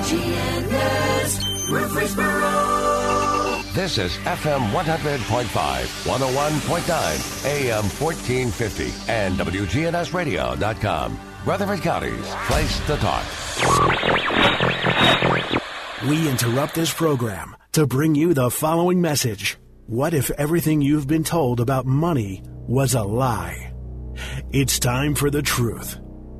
WGNS Murfreesboro. This is FM 100.5, 101.9, AM 1450, and WGNSradio.com. Rutherford County's place to talk. We interrupt this program to bring you the following message. What if everything you've been told about money was a lie? It's time for the truth.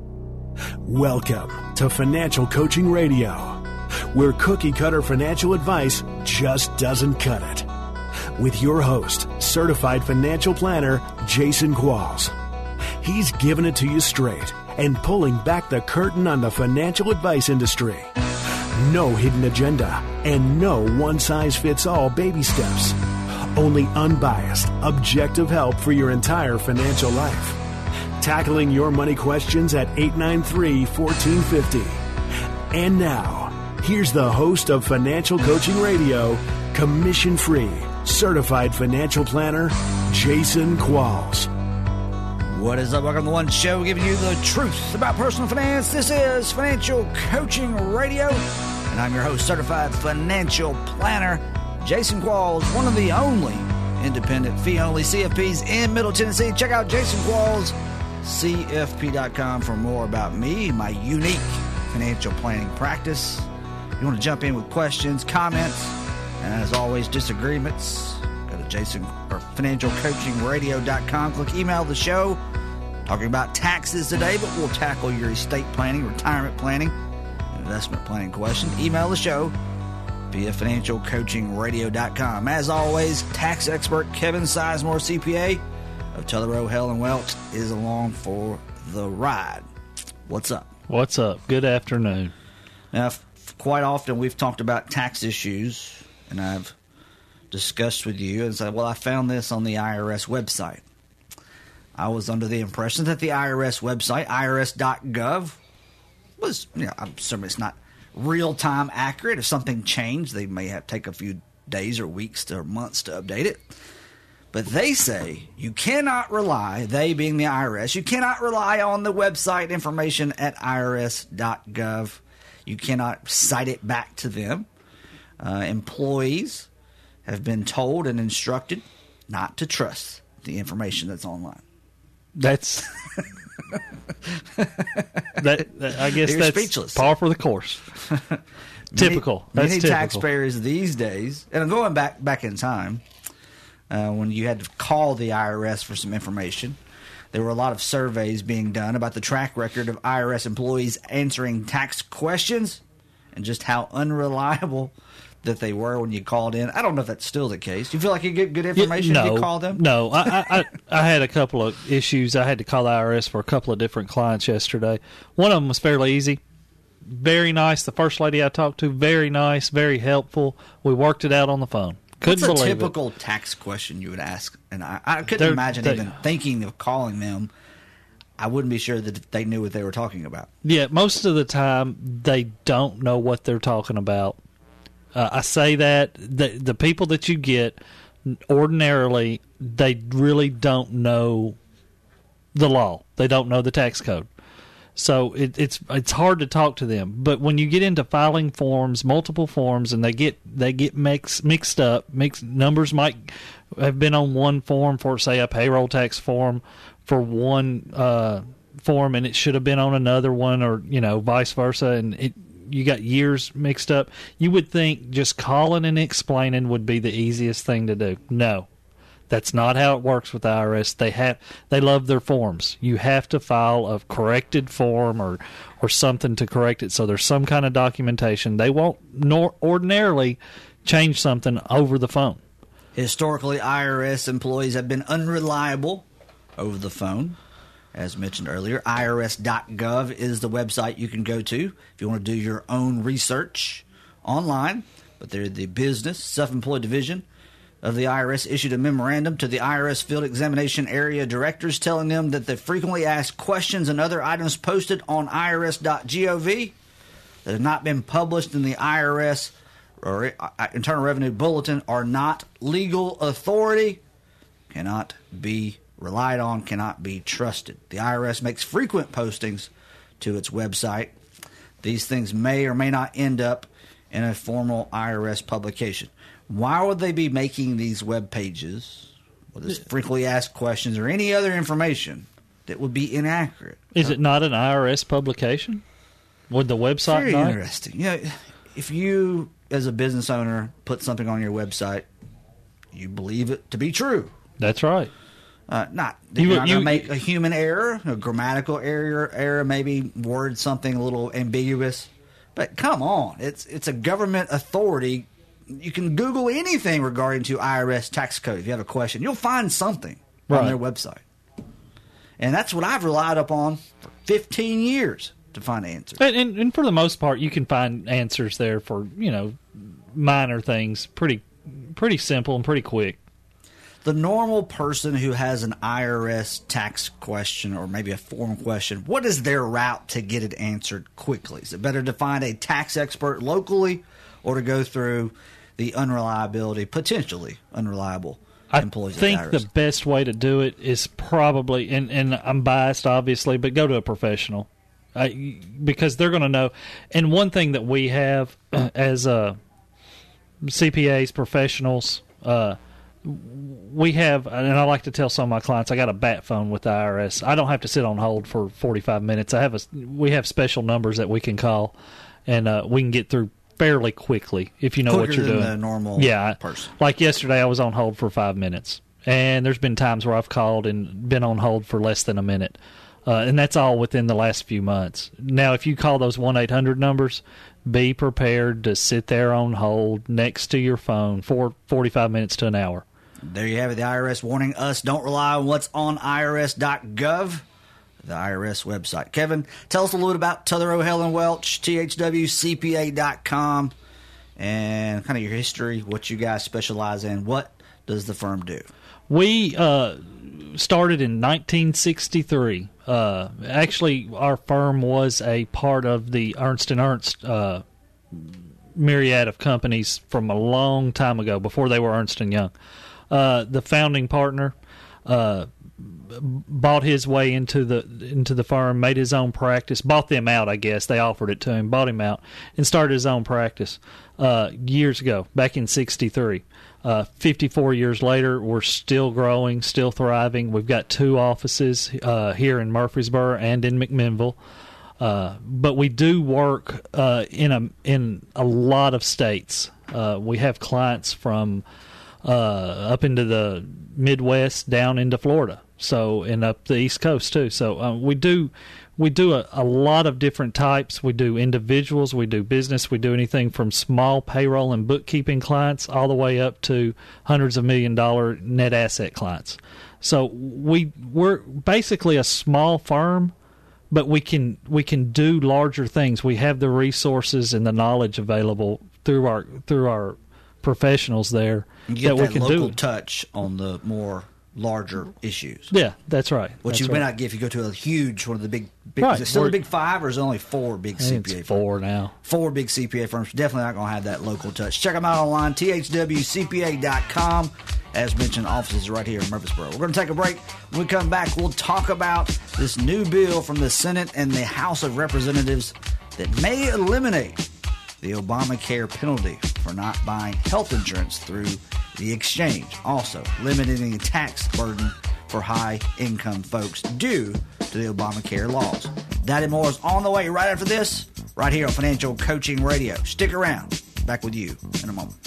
Welcome to Financial Coaching Radio, where cookie-cutter financial advice just doesn't cut it. With your host, certified financial planner, Jason Qualls. He's giving it to you straight and pulling back the curtain on the financial advice industry. No hidden agenda and no one-size-fits-all baby steps. Only unbiased, objective help for your entire financial life. Tackling your money questions at 893-1450. And now, here's the host of Financial Coaching Radio, commission-free, certified financial planner, Jason Qualls. What is up? Welcome to One Show, giving you the truth about personal finance. This is Financial Coaching Radio, and I'm your host, certified financial planner, Jason Qualls, one of the only independent fee-only CFPs in Middle Tennessee. Check out Jason Qualls, CFP.com for more about me, my unique financial planning practice. If you want to jump in with questions, comments, and as always, disagreements, go to financialcoachingradio.com. Click email the show. Talking about taxes today, but we'll tackle your estate planning, retirement planning, and investment planning questions. Email the show via financialcoachingradio.com. As always, tax expert Kevin Sizemore, CPA of Teller Rowe, Hell and Welch, is along for the ride. What's up? What's up? Good afternoon. Now, quite often we've talked about tax issues, and I've discussed with you and said, well, I found this on the IRS website. I was under the impression that the IRS website, irs.gov, was, I'm assuming it's not real-time accurate. If something changed, they may have to take a few days or weeks or months to update it. But they say you cannot rely, they being the IRS, you cannot rely on the website information at irs.gov. You cannot cite it back to them. Employees have been told and instructed not to trust the information that's online. That's I guess You're that's speechless. Par for the course. Typical. Many taxpayers these days, and I'm going back in time, when you had to call the IRS for some information, there were a lot of surveys being done about the track record of IRS employees answering tax questions and just how unreliable that they were when you called in. I don't know if that's still the case. Do you feel like you get good information if you call them? No. I had a couple of issues. I had to call the IRS for a couple of different clients yesterday. One of them was fairly easy. Very nice. The first lady I talked to, very nice, very helpful. We worked it out on the phone. Couldn't believe it. What's a typical tax question you would ask? And I couldn't imagine even thinking of calling them. I wouldn't be sure that they knew what they were talking about. Yeah, most of the time they don't know what they're talking about. I say that the people that you get, ordinarily, they really don't know the law. They don't know the tax code. So it's hard to talk to them. But when you get into filing forms, multiple forms, and they get mixed up, numbers might have been on one form for, say, a payroll tax form for one form, and it should have been on another one, or vice versa, and you got years mixed up. You would think just calling and explaining would be the easiest thing to do. No. That's not how it works with the IRS. They love their forms. You have to file a corrected form or something to correct it. So there's some kind of documentation. They won't ordinarily change something over the phone. Historically, IRS employees have been unreliable over the phone. As mentioned earlier, irs.gov is the website you can go to if you want to do your own research online. But they're the business, self-employed division of the IRS issued a memorandum to the IRS field examination area directors telling them that the frequently asked questions and other items posted on irs.gov that have not been published in the IRS or Internal Revenue Bulletin are not legal authority, cannot be relied on, cannot be trusted. The IRS makes frequent postings to its website. These things may or may not end up in a formal IRS publication. Why would they be making these web pages with this frequently asked questions or any other information that would be inaccurate? Is it not an IRS publication? Would the website Very not? interesting. If you, as a business owner, put something on your website, you believe it to be true. That's right. You're not going to make a human error, a grammatical error, maybe word something a little ambiguous. But come on, it's a government authority. You can Google anything regarding to IRS tax code. If you have a question, you'll find something on their website. And that's what I've relied upon for 15 years to find answers. And for the most part, you can find answers there for, minor things, pretty simple and pretty quick. The normal person who has an IRS tax question or maybe a form question, what is their route to get it answered quickly? Is it better to find a tax expert locally or to go through the potentially unreliable employees? I think the best way to do it is probably, and I'm biased obviously, but go to a professional because they're going to know. And one thing that we have as CPAs, professionals, we have, and I like to tell some of my clients, I got a bat phone with the IRS. I don't have to sit on hold for 45 minutes. We have special numbers that we can call, and we can get through fairly quickly if you know what you're doing. Than the normal person. Like yesterday, I was on hold for 5 minutes, and there's been times where I've called and been on hold for less than a minute, and that's all within the last few months. Now, if you call those 1-800 numbers, be prepared to sit there on hold next to your phone for 45 minutes to an hour. There you have it, the IRS warning us, don't rely on what's on irs.gov, the IRS website. Kevin, tell us a little bit about Tutherow, Helen Welch, thwcpa.com, and kind of your history, what you guys specialize in. What does the firm do? We started in 1963. Actually, our firm was a part of the Ernst & Ernst myriad of companies from a long time ago, before they were Ernst & Young. The founding partner bought his way into the firm, made his own practice, bought them out, I guess. They offered it to him, bought him out, and started his own practice years ago, back in 63. 54 years later, we're still growing, still thriving. We've got 2 offices here in Murfreesboro and in McMinnville. But we do work in a lot of states. We have clients from up into the Midwest down into Florida, and up the East Coast too. So we do a lot of different types. We do individuals, we do business, we do anything from small payroll and bookkeeping clients all the way up to hundreds of $1 million net asset clients. So we're basically a small firm, but we can do larger things. We have the resources and the knowledge available through our professionals there. You get that we can local do touch on the more larger issues. Yeah, that's right. Which you may not get if you go to a huge, one of the big Right. Is it still the big 5 or is it only 4 big CPA firms? 4 now. 4 big CPA firms. Definitely not going to have that local touch. Check them out online, thwcpa.com. As mentioned, offices are right here in Murfreesboro. We're going to take a break. When we come back, we'll talk about this new bill from the Senate and the House of Representatives that may eliminate the Obamacare penalty for not buying health insurance through the exchange. Also, limiting the tax burden for high-income folks due to the Obamacare laws. That and more is on the way right after this, right here on Financial Coaching Radio. Stick around. Back with you in a moment.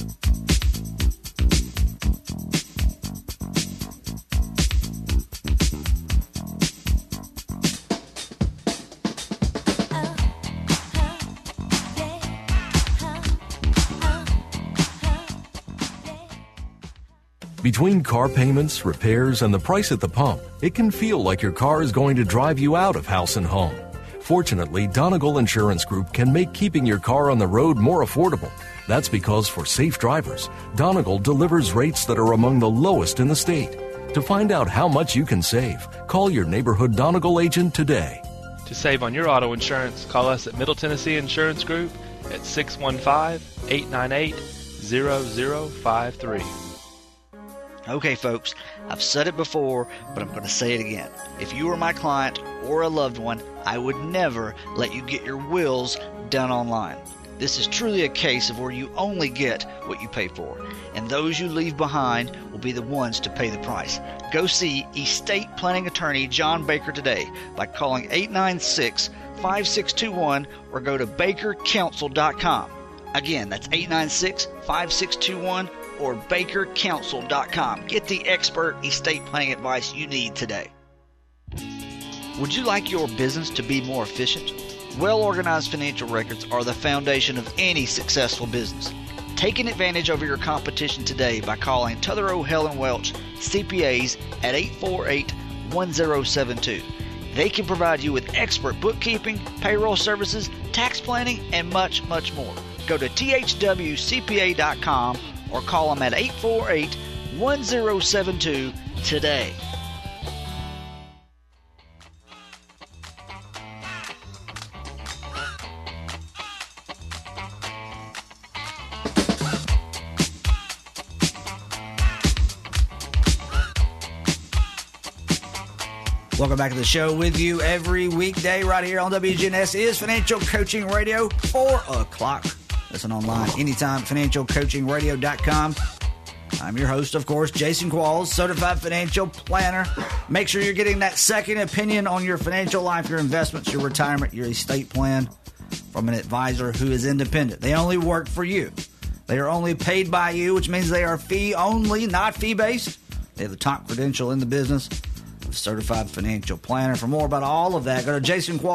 Between car payments, repairs, and the price at the pump, it can feel like your car is going to drive you out of house and home. Fortunately, Donegal Insurance Group can make keeping your car on the road more affordable. That's because for safe drivers, Donegal delivers rates that are among the lowest in the state. To find out how much you can save, call your neighborhood Donegal agent today. To save on your auto insurance, call us at Middle Tennessee Insurance Group at 615-898-0053. Okay, folks, I've said it before, but I'm going to say it again. If you were my client or a loved one, I would never let you get your wills done online. This is truly a case of where you only get what you pay for, and those you leave behind will be the ones to pay the price. Go see estate planning attorney John Baker today by calling 896-5621 or go to bakercounsel.com. Again, that's 896-5621 or bakercounsel.com. Get the expert estate planning advice you need today. Would you like your business to be more efficient? Well-organized financial records are the foundation of any successful business. Take advantage over your competition today by calling Tutherow, Helen Welch CPAs at 848-1072. They can provide you with expert bookkeeping, payroll services, tax planning, and much, much more. Go to thwcpa.com or call them at 848-1072 today. Welcome back to the show. With you every weekday right here on WGNS is Financial Coaching Radio, 4 o'clock. Listen online anytime, financialcoachingradio.com. I'm your host, of course, Jason Qualls, certified financial planner. Make sure you're getting that second opinion on your financial life, your investments, your retirement, your estate plan from an advisor who is independent. They only work for you. They are only paid by you, which means they are fee only, not fee based. They have the top credential in the business. Certified financial planner. For more about all of that, go to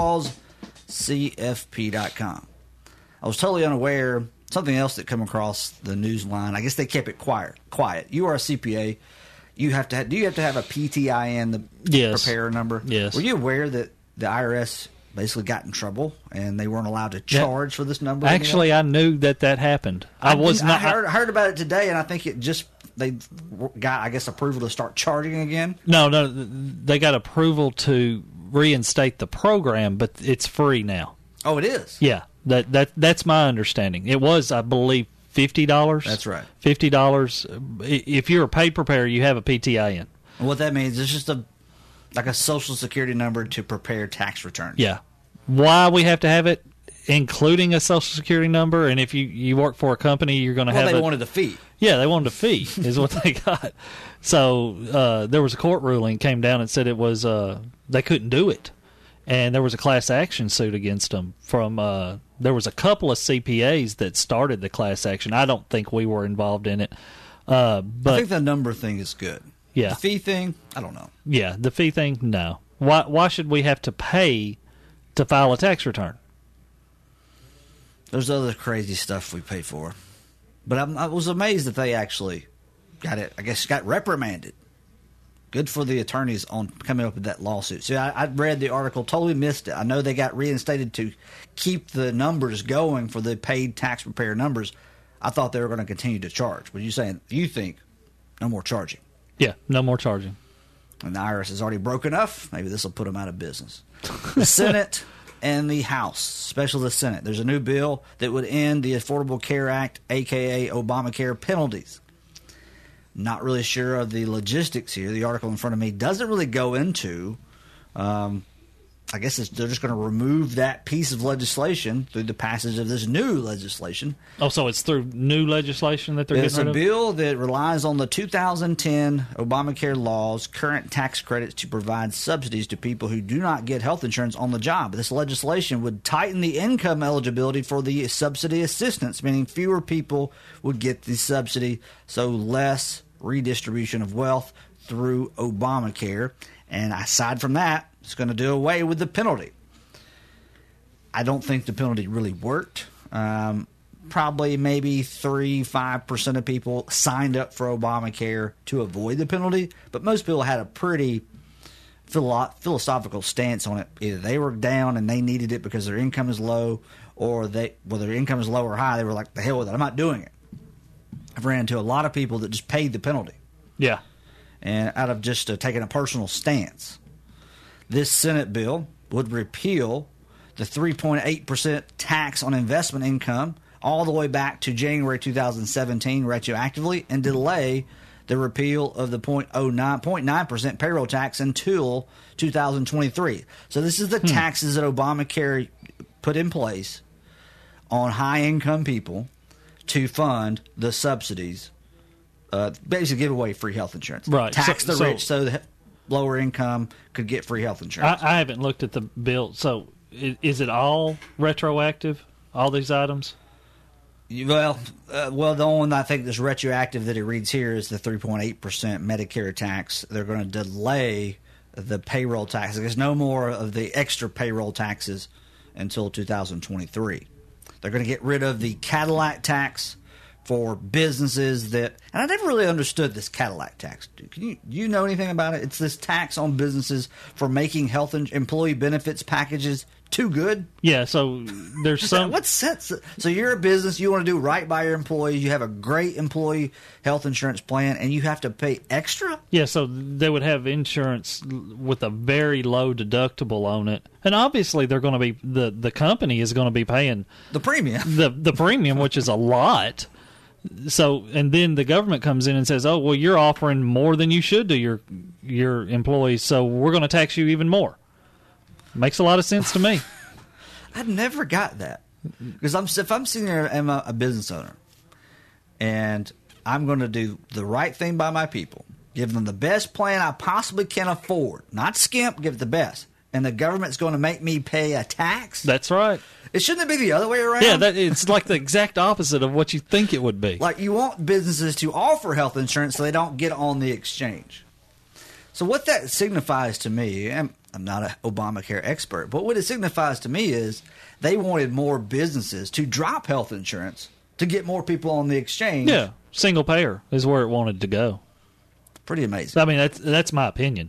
jasonquallscfp.com. I was totally unaware. Something else that come across the news line. I guess they kept it quiet. You are a CPA. Do you have to have a PTIN, the preparer number? Yes. Were you aware that the IRS basically got in trouble and they weren't allowed to charge for this number? Actually, I knew that happened. I heard about it today, and I think they got, I guess, approval to start charging again. No, they got approval to reinstate the program, but it's free now. Oh, it is? Yeah, that's my understanding. It was, I believe, $50. That's right. $50. If you're a paid preparer, you have a PTIN. And what that means is just like a Social Security number to prepare tax returns. Yeah. Why we have to have it, including a Social Security number, and if you work for a company, you're going to have they wanted the fee. Yeah, they wanted a fee is what they got. So there was a court ruling came down and said it was they couldn't do it. And there was a class action suit against them from there was a couple of CPAs that started the class action. I don't think we were involved in it. But I think the number thing is good. Yeah. The fee thing, I don't know. Yeah, the fee thing, no. Why should we have to pay to file a tax return? There's other crazy stuff we pay for. But I was amazed that they actually got reprimanded. Good for the attorneys on coming up with that lawsuit. See, I read the article, totally missed it. I know they got reinstated to keep the numbers going for the paid tax preparer numbers. I thought they were going to continue to charge. But you think no more charging. Yeah, no more charging. And the IRS has already broke enough. Maybe this will put them out of business. The Senate and the House, especially the Senate. There's a new bill that would end the Affordable Care Act, a.k.a. Obamacare penalties. Not really sure of the logistics here. The article in front of me doesn't really go into, I guess they're just going to remove that piece of legislation through the passage of this new legislation. Oh, so it's through new legislation that they're getting rid of? It's a bill that relies on the 2010 Obamacare law's current tax credits to provide subsidies to people who do not get health insurance on the job. This legislation would tighten the income eligibility for the subsidy assistance, meaning fewer people would get the subsidy, so less redistribution of wealth through Obamacare. And aside from that, it's going to do away with the penalty. I don't think the penalty really worked. Probably maybe 3-5% of people signed up for Obamacare to avoid the penalty, but most people had a pretty philosophical stance on it. Either they were down and they needed it because their income is low, or whether their income is low or high, they were like, the hell with it, I'm not doing it. I've ran into a lot of people that just paid the penalty. Yeah. And out of just taking a personal stance. This Senate bill would repeal the 3.8% tax on investment income all the way back to January 2017 retroactively, and delay the repeal of the 0.9% payroll tax until 2023. So this is the taxes that Obamacare put in place on high-income people to fund the subsidies, basically give away free health insurance. Right. Tax the rich so the lower income could get free health insurance. I haven't looked at the bill. So is it all retroactive, all these items? Well, the only one I think that's retroactive that it reads here is the 3.8% Medicare tax. They're going to delay the payroll tax. There's no more of the extra payroll taxes until 2023. They're going to get rid of the Cadillac tax for businesses that, and I never really understood this Cadillac tax. Do you know anything about it? It's this tax on businesses for making health and employee benefits packages too good. Yeah, so there's some. What sense? So you're a business, you want to do right by your employees, you have a great employee health insurance plan, and you have to pay extra? Yeah, so they would have insurance with a very low deductible on it, and obviously they're going to be the company is going to be paying the premium, the premium, which is a lot. So, and then the government comes in and says, "Oh, well, you're offering more than you should to your employees, so we're going to tax you even more." Makes a lot of sense to me. I never got that, because if I'm sitting there, I'm a business owner, and I'm going to do the right thing by my people, give them the best plan I possibly can afford, not skimp, give it the best, and the government's going to make me pay a tax. That's right. It shouldn't be the other way around. Yeah, it's like the exact opposite of what you think it would be. Like, you want businesses to offer health insurance so they don't get on the exchange. So what that signifies to me, and I'm not an Obamacare expert, but what it signifies to me is they wanted more businesses to drop health insurance to get more people on the exchange. Yeah, single payer is where it wanted to go. Pretty amazing. I mean, that's my opinion.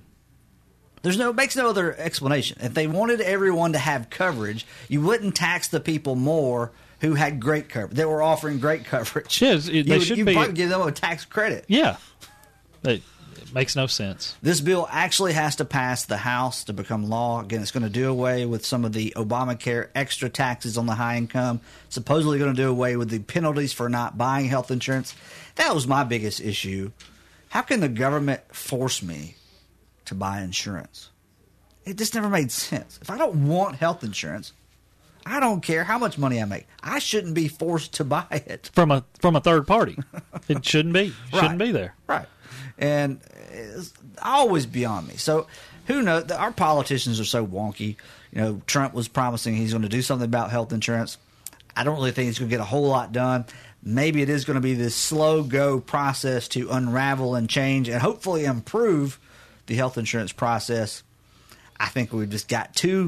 It makes no other explanation. If they wanted everyone to have coverage, you wouldn't tax the people more who had great coverage. They were offering great coverage. Yes, you'd probably give them a tax credit. Yeah. It makes no sense. This bill actually has to pass the House to become law. Again, it's going to do away with some of the Obamacare extra taxes on the high income. Supposedly going to do away with the penalties for not buying health insurance. That was my biggest issue. How can the government force me to buy insurance? It just never made sense. If I don't want health insurance, I don't care how much money I make. I shouldn't be forced to buy it from a third party. It shouldn't be. Shouldn't be there. Right. And it's always beyond me. So who knows? Our politicians are so wonky. You know, Trump was promising he's going to do something about health insurance. I don't really think he's going to get a whole lot done. Maybe it is going to be this slow go process to unravel and change and hopefully improve the health insurance process. I think we've just got too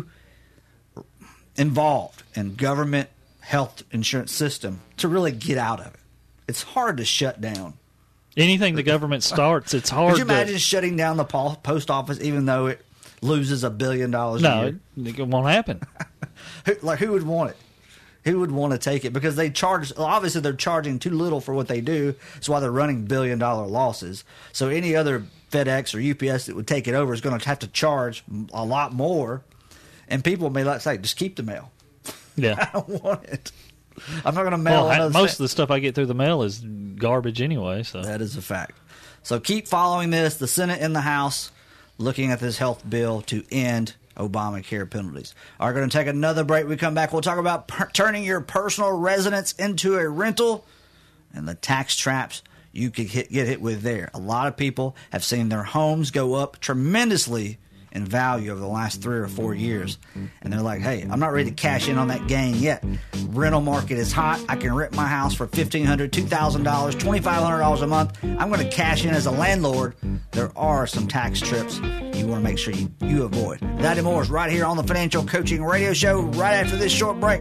involved in government health insurance system to really get out of it. It's hard to shut down. Anything the government starts, it's hard. Could you imagine shutting down the post office even though it loses $1 billion a year? No, it won't happen. Who would want it? Who would want to take it? Because they charge, obviously they're charging too little for what they do. That's why they're running $1 billion losses. So any other FedEx or UPS that would take it over is going to have to charge a lot more. And people may like say, just keep the mail. Yeah. I don't want it. I'm not going to mail another most of the stuff I get through the mail is garbage anyway. So that is a fact. So keep following this. The Senate and the House looking at this health bill to end Obamacare penalties. Are going to take another break. We come back, we'll talk about turning your personal residence into a rental and the tax traps you could get hit with there. A lot of people have seen their homes go up tremendously in value over the last 3 or 4 years. And they're like, hey, I'm not ready to cash in on that gain yet. Rental market is hot. I can rent my house for $1,500, $2,000, $2,500 a month. I'm going to cash in as a landlord. There are some tax trips you want to make sure you avoid. That and more is right here on the Financial Coaching Radio Show right after this short break.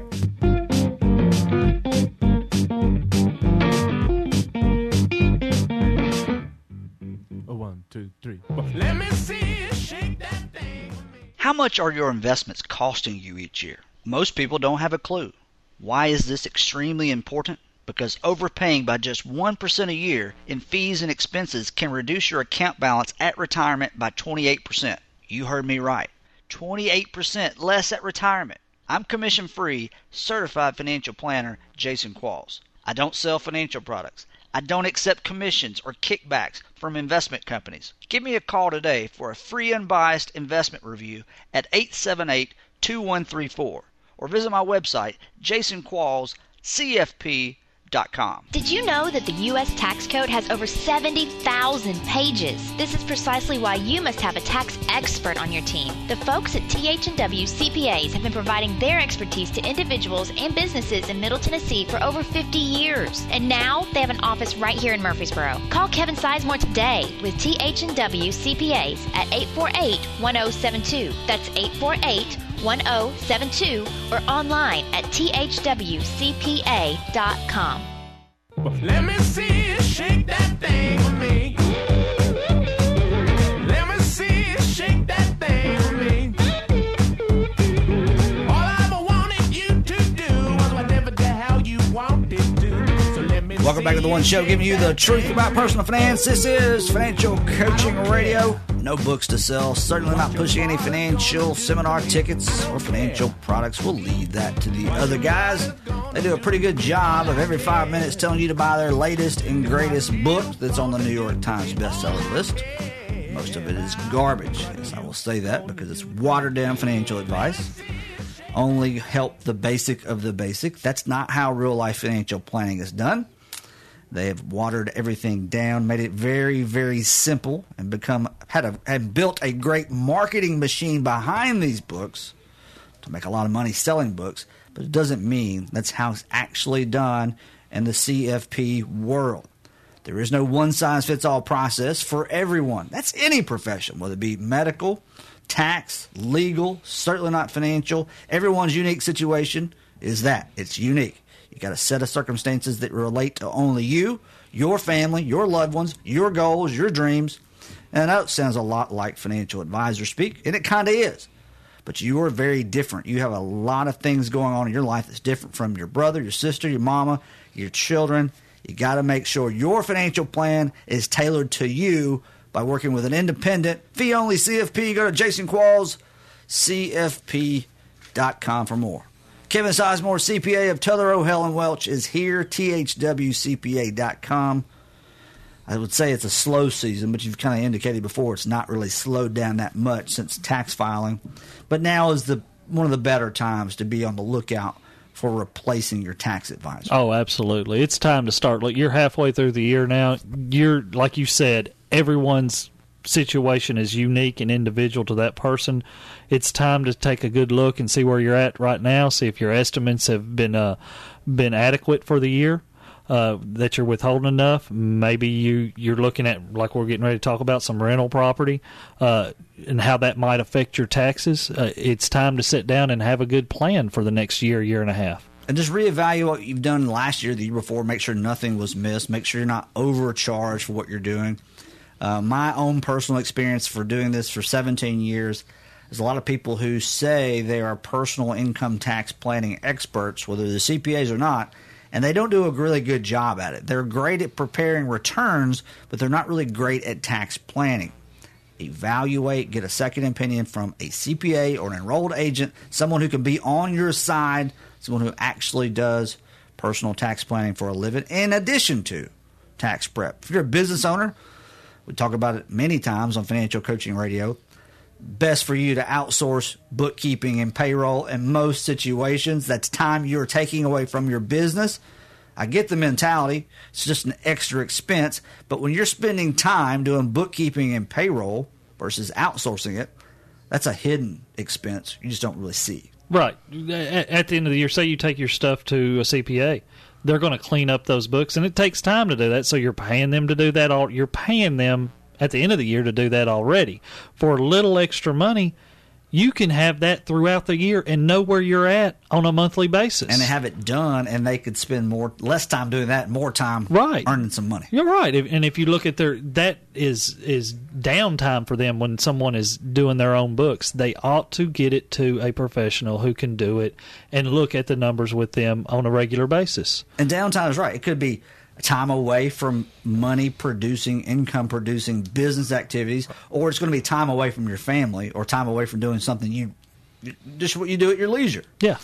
One, two, three, four. Let me see you shake that thing. How much are your investments costing you each year? Most people don't have a clue. Why is this extremely important? Because overpaying by just 1% a year in fees and expenses can reduce your account balance at retirement by 28%. You heard me right. 28% less at retirement. I'm commission-free, certified financial planner Jason Qualls. I don't sell financial products. I don't accept commissions or kickbacks from investment companies. Give me a call today for a free unbiased investment review at 878-2134 or visit my website jasonqualls.com. CFP.com. Did you know that the U.S. Tax Code has over 70,000 pages? This is precisely why you must have a tax expert on your team. The folks at TH&W CPAs have been providing their expertise to individuals and businesses in Middle Tennessee for over 50 years. And now they have an office right here in Murfreesboro. Call Kevin Sizemore today with TH&W CPAs at 848-1072. That's 848-1072 or online at thwcpa.com. Let me see you shake that thing with me. Let me see you shake that thing with me. All I ever wanted you to do was whatever the hell you wanted to. So let me Welcome back to the One Show, giving you the truth about personal finance. This is Financial Coaching Radio. No books to sell. Certainly not pushing any financial seminar tickets or financial products. We'll leave that to the other guys. They do a pretty good job of every 5 minutes telling you to buy their latest and greatest book that's on the New York Times bestseller list. Most of it is garbage. Yes, I will say that because it's watered down financial advice. Only help the basic of the basic. That's not how real life financial planning is done. They have watered everything down, made it very, very simple, and had built a great marketing machine behind these books to make a lot of money selling books. But it doesn't mean that's how it's actually done in the CFP world. There is no one-size-fits-all process for everyone. That's any profession, whether it be medical, tax, legal, certainly not financial. Everyone's unique situation is that. It's unique. You got a set of circumstances that relate to only you, your family, your loved ones, your goals, your dreams. And I know it sounds a lot like financial advisor speak, and it kind of is. But you are very different. You have a lot of things going on in your life that's different from your brother, your sister, your mama, your children. You got to make sure your financial plan is tailored to you by working with an independent, fee-only CFP. Go to Jason Qualls, CFP.com for more. Kevin Sizemore, CPA of Tutherow, Helen Welch, is here, THWCPA.com. I would say it's a slow season, but you've kind of indicated before it's not really slowed down that much since tax filing. But now is one of the better times to be on the lookout for replacing your tax advisor. Oh, absolutely. It's time to start. Look, you're halfway through the year now. You're, like you said, everyone's situation is unique and individual to that person. It's time to take a good look and see where you're at right now, see if your estimates have been adequate for the year, that you're withholding enough. Maybe you're looking at, like we're getting ready to talk about, some rental property and how that might affect your taxes. It's time to sit down and have a good plan for the next year and a half. And just reevaluate what you've done last year, the year before. Make sure nothing was missed. Make sure you're not overcharged for what you're doing. My own personal experience for doing this for 17 years, there's a lot of people who say they are personal income tax planning experts, whether they're CPAs or not, and they don't do a really good job at it. They're great at preparing returns, but they're not really great at tax planning. Evaluate, get a second opinion from a CPA or an enrolled agent, someone who can be on your side, someone who actually does personal tax planning for a living, in addition to tax prep. If you're a business owner, we talk about it many times on Financial Coaching Radio, best for you to outsource bookkeeping and payroll in most situations. That's time you're taking away from your business. I get the mentality. It's just an extra expense. But when you're spending time doing bookkeeping and payroll versus outsourcing it, that's a hidden expense you just don't really see. Right. At the end of the year, say you take your stuff to a CPA. They're going to clean up those books, and it takes time to do that. So you're paying them to do that. You're paying them at the end of the year to do that already. For a little extra money, you can have that throughout the year and know where you're at on a monthly basis. And they have it done, and they could spend less time doing that, more time earning some money. You're right. And if you look at that is downtime for them when someone is doing their own books. They ought to get it to a professional who can do it and look at the numbers with them on a regular basis. And downtime is right. It could be time away from money-producing, income-producing business activities, or it's going to be time away from your family or time away from doing something just what you do at your leisure. Yeah.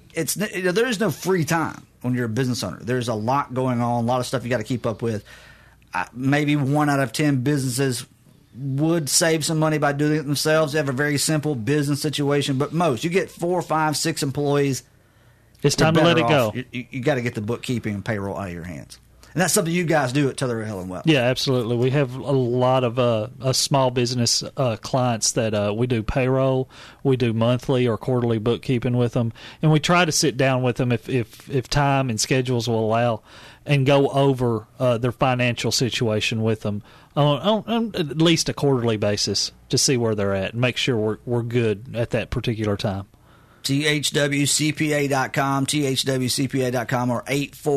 There is no free time when you're a business owner. There's a lot going on, a lot of stuff you got to keep up with. Maybe 1 out of 10 businesses would save some money by doing it themselves. They have a very simple business situation, but most, you get 4, 5, 6 employees, It's time to let it go. You got to get the bookkeeping and payroll out of your hands. And that's something you guys do at Teller Hill and Wells. Yeah, absolutely. We have a lot of small business clients that we do payroll, we do monthly or quarterly bookkeeping with them, and we try to sit down with them if time and schedules will allow, and go over their financial situation with them on at least a quarterly basis to see where they're at and make sure we're good at that particular time. THWCPA.com, THWCPA.com, or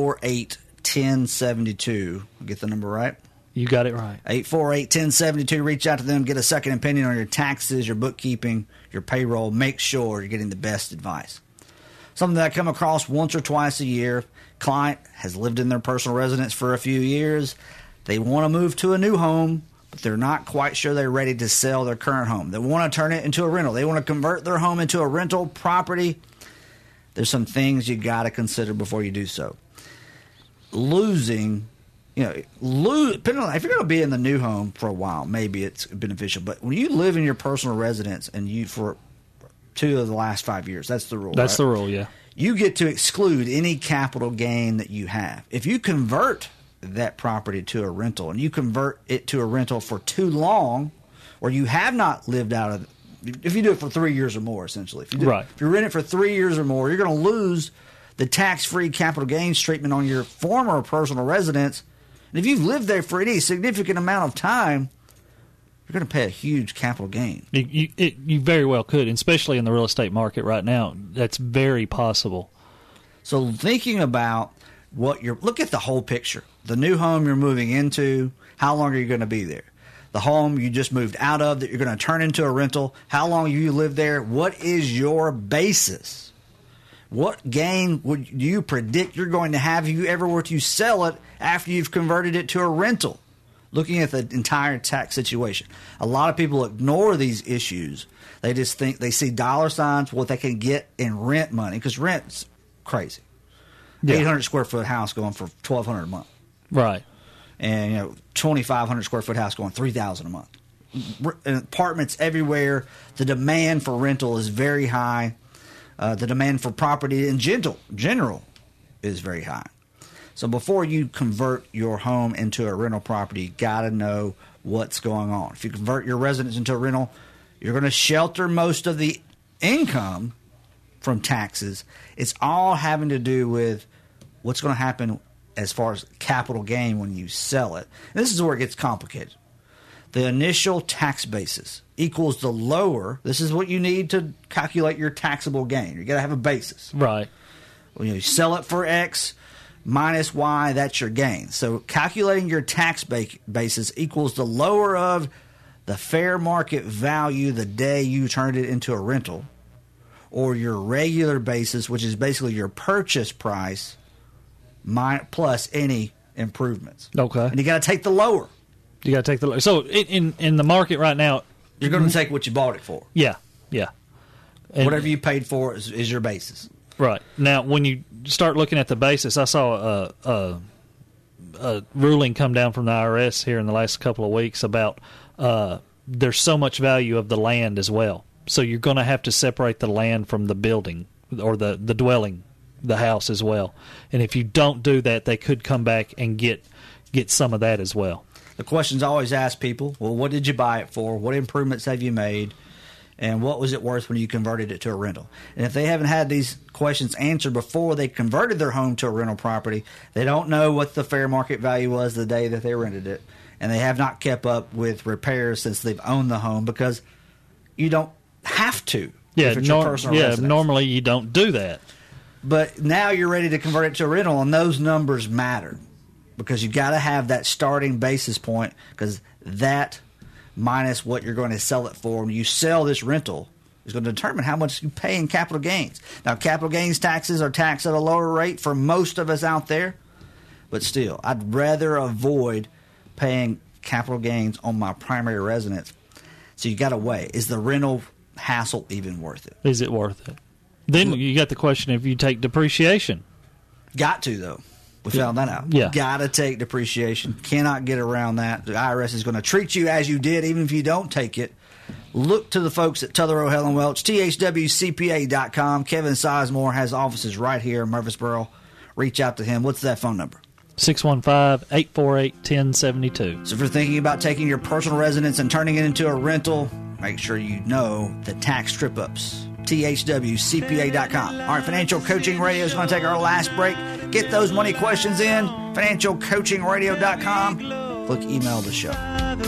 848-1072. Get the number right? You got it right. 848-1072. Reach out to them. Get a second opinion on your taxes, your bookkeeping, your payroll. Make sure you're getting the best advice. Something that I come across once or twice a year. Client has lived in their personal residence for a few years. They want to move to a new home, but they're not quite sure they're ready to sell their current home. They want to turn it into a rental. They want to convert their home into a rental property. There's some things you got to consider before you do so. Depending on if you're going to be in the new home for a while, maybe it's beneficial. But when you live in your personal residence and you for 2 of the last 5 years, that's the rule. That's right? the rule, yeah. You get to exclude any capital gain that you have. If you convert that property to a rental and you convert it to a rental for too long, or you have not lived out of it, if you do it for 3 years or more, essentially. If you rent it for 3 years or more, you're going to lose the tax-free capital gains treatment on your former personal residence. And if you've lived there for any significant amount of time, you're going to pay a huge capital gain. You very well could, especially in the real estate market right now. That's very possible. So thinking about look at the whole picture. The new home you're moving into, how long are you going to be there? The home you just moved out of that you're going to turn into a rental, how long you live there? What is your basis? What gain would you predict you're going to have if you ever were to sell it after you've converted it to a rental? Looking at the entire tax situation. A lot of people ignore these issues. They just think they see dollar signs, what they can get in rent money, because rent's crazy. Yeah. 800 square foot house going for $1,200 a month. Right. And 2,500 square foot house going $3,000 a month. Apartments everywhere. The demand for rental is very high. The demand for property in general is very high. So before you convert your home into a rental property, you got to know what's going on. If you convert your residence into a rental, you're going to shelter most of the income from taxes. It's all having to do with what's going to happen as far as capital gain when you sell it. And this is where it gets complicated. The initial tax basis equals the lower. This is what you need to calculate your taxable gain. You got to have a basis. Right. When you sell it for X minus Y, that's your gain. So calculating your tax basis equals the lower of the fair market value the day you turned it into a rental, or your regular basis, which is basically your purchase price plus any improvements. Okay. And you got to take the lower. You got to take the lower. So in the market right now, you're going to take what you bought it for. Yeah, yeah. And whatever you paid for is your basis. Right. Now, when you start looking at the basis, I saw a ruling come down from the IRS here in the last couple of weeks about there's so much value of the land as well. So you're going to have to separate the land from the building or the dwelling, the house as well. And if you don't do that, they could come back and get some of that as well. The questions I always ask people, well, what did you buy it for? What improvements have you made? And what was it worth when you converted it to a rental? And if they haven't had these questions answered before they converted their home to a rental property, they don't know what the fair market value was the day that they rented it. And they have not kept up with repairs since they've owned the home, because you don't have to. Yeah, if it's your personal residence. Normally you don't do that. But now you're ready to convert it to a rental, and those numbers matter, because you got to have that starting basis point, because that minus what you're going to sell it for when you sell this rental is going to determine how much you pay in capital gains. Now, capital gains taxes are taxed at a lower rate for most of us out there, but still, I'd rather avoid paying capital gains on my primary residence. So you got to weigh, is the rental hassle even worth it? Is it worth it? Then you got the question if you take depreciation. Got to, though. We found that out. Yeah. Got to take depreciation. Cannot get around that. The IRS is going to treat you as you did, even if you don't take it. look to the folks at Tuther O'Hell & Welch, thwcpa.com. Kevin Sizemore has offices right here in Murfreesboro. Reach out to him. What's that phone number? 615-848-1072. So if you're thinking about taking your personal residence and turning it into a rental, make sure you know the tax trip-ups. thwcpa.com. All right, Financial Coaching Radio is going to take our last break. Get those money questions in. financialcoachingradio.com. Click email the show.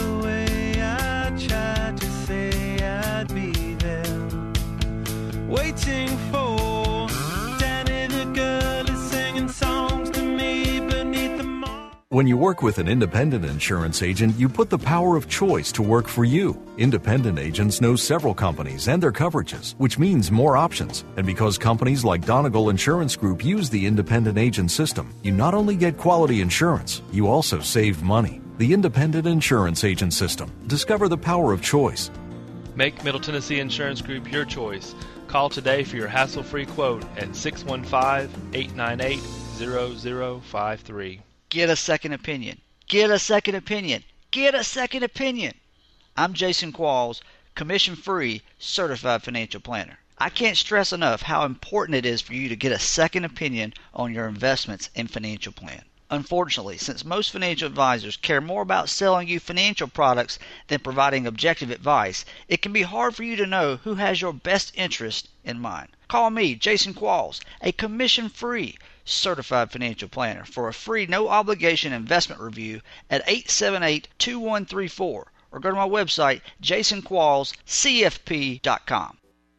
Waiting for Danny, the girl is singing songs to me beneath the moon. When you work with an independent insurance agent, you put the power of choice to work for you. Independent agents know several companies and their coverages, which means more options. And because companies like Donegal Insurance Group use the independent agent system, you not only get quality insurance, you also save money. The Independent Insurance Agent System. Discover the power of choice. Make Middle Tennessee Insurance Group your choice. Call today for your hassle-free quote at 615-898-0053. Get a second opinion. Get a second opinion. Get a second opinion. I'm Jason Qualls, commission-free, certified financial planner. I can't stress enough how important it is for you to get a second opinion on your investments and financial plan. Unfortunately, since most financial advisors care more about selling you financial products than providing objective advice, it can be hard for you to know who has your best interest in mind. Call me, Jason Qualls, a commission-free certified financial planner, for a free no-obligation investment review at 878-2134, or go to my website, jasonquallscfp.com.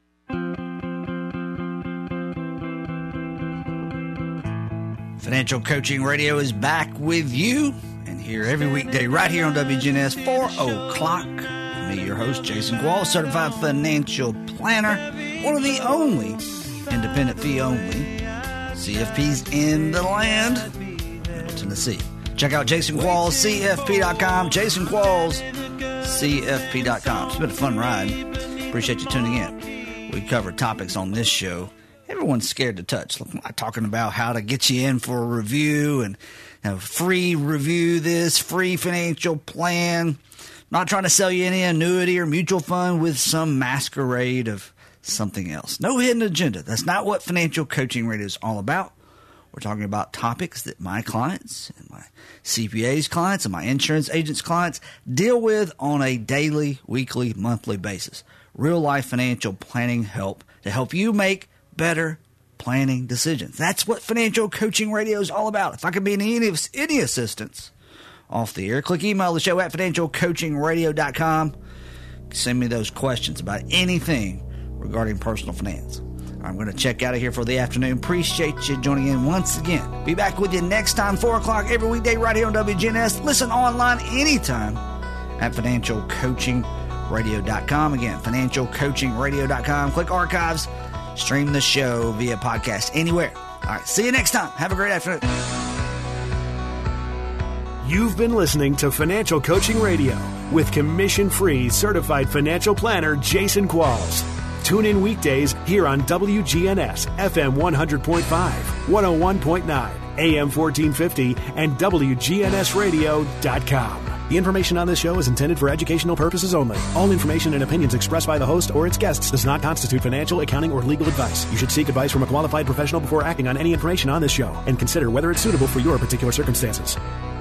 Financial Coaching Radio is back with you, and here every weekday right here on WGNS, 4 o'clock. Me, your host, Jason Qualls, certified financial planner, one of the only independent fee-only CFPs in the land, Middle Tennessee. Check out jasonquallscfp.com, jasonquallscfp.com. It's been a fun ride. Appreciate you tuning in. We cover topics on this show everyone's scared to touch. I'm talking about how to get you in for a review and free review this, free financial plan. I'm not trying to sell you any annuity or mutual fund with some masquerade of something else. No hidden agenda. That's not what Financial Coaching Radio is all about. We're talking about topics that my clients and my CPA's clients and my insurance agents' clients deal with on a daily, weekly, monthly basis. Real-life financial planning help to help you make better planning decisions. That's what Financial Coaching Radio is all about. If I can be any assistance off the air, click email the show at financialcoachingradio.com. Send me those questions about anything regarding personal finance. I'm going to check out of here for the afternoon. Appreciate you joining in once again. Be back with you next time, 4 o'clock every weekday right here on WGNS. Listen online anytime at financialcoachingradio.com. Again, financialcoachingradio.com. Click archives. Stream the show via podcast anywhere. All right, see you next time. Have a great afternoon. You've been listening to Financial Coaching Radio with commission-free certified financial planner Jason Qualls. Tune in weekdays here on WGNS FM 100.5, 101.9, AM 1450, and WGNSradio.com. The information on this show is intended for educational purposes only. All information and opinions expressed by the host or its guests does not constitute financial, accounting, or legal advice. You should seek advice from a qualified professional before acting on any information on this show and consider whether it's suitable for your particular circumstances.